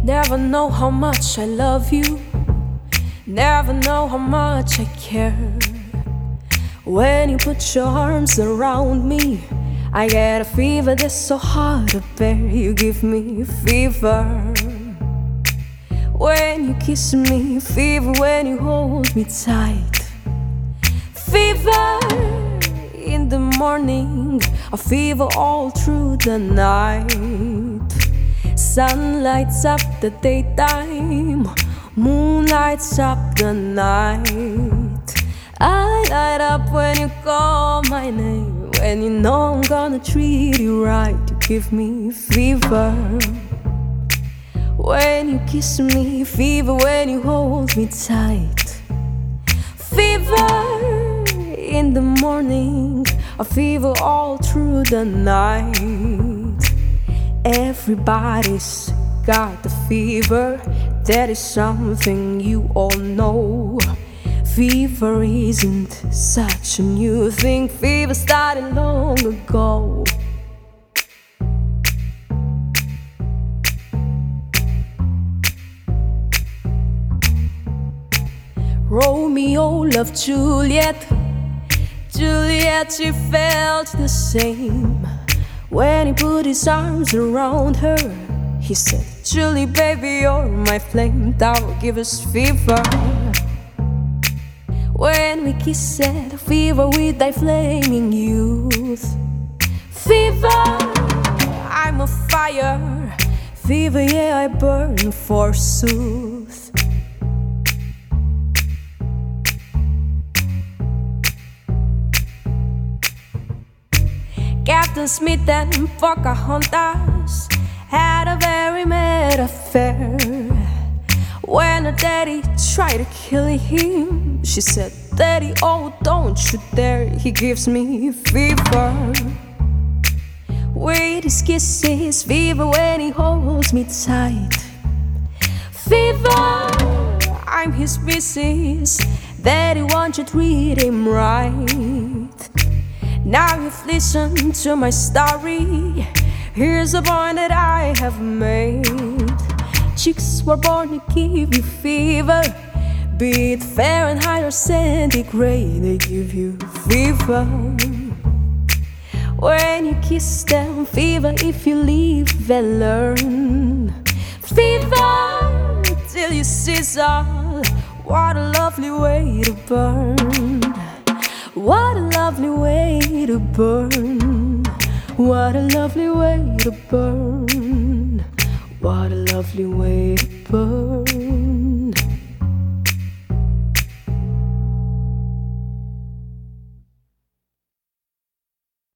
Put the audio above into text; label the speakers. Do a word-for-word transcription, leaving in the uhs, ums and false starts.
Speaker 1: Never know how much I love you. Never know how much I care. When you put your arms around me, I get a fever that's so hard to bear. You give me fever when you kiss me, fever when you hold me tight. Fever in the morning, a fever all through the night. Sun lights up the daytime, moon lights up the night. I light up when you call my name, when you know I'm gonna treat you right. You give me fever when you kiss me, fever when you hold me tight. Fever in the morning, a fever all through the night. Everybody's got the fever, that is something you all know. Fever isn't such a new thing, fever started long ago. Romeo loved Juliet, Juliet, she felt the same. When he put his arms around her, he said, Julie, baby, you're my flame, that will give us fever. When we kiss at fever with thy flaming youth. Fever, I'm a fire. Fever, yeah, I burn forsooth. Captain Smith and Pocahontas had a very mad affair. When her daddy tried to kill him, she said, Daddy, oh, don't you dare. He gives me fever with his kisses, fever when he holds me tight. Fever, I'm his missus. Daddy, won't you treat him right? Now you've listened to my story. Here's a point that I have made. Chicks were born to give you fever, be it Fahrenheit or centigrade, they give you fever. When you kiss them, fever if you live and learn. Fever till you sizzle, what a lovely way to burn. What a lovely way to burn. What a lovely way to burn. What a lovely way to burn.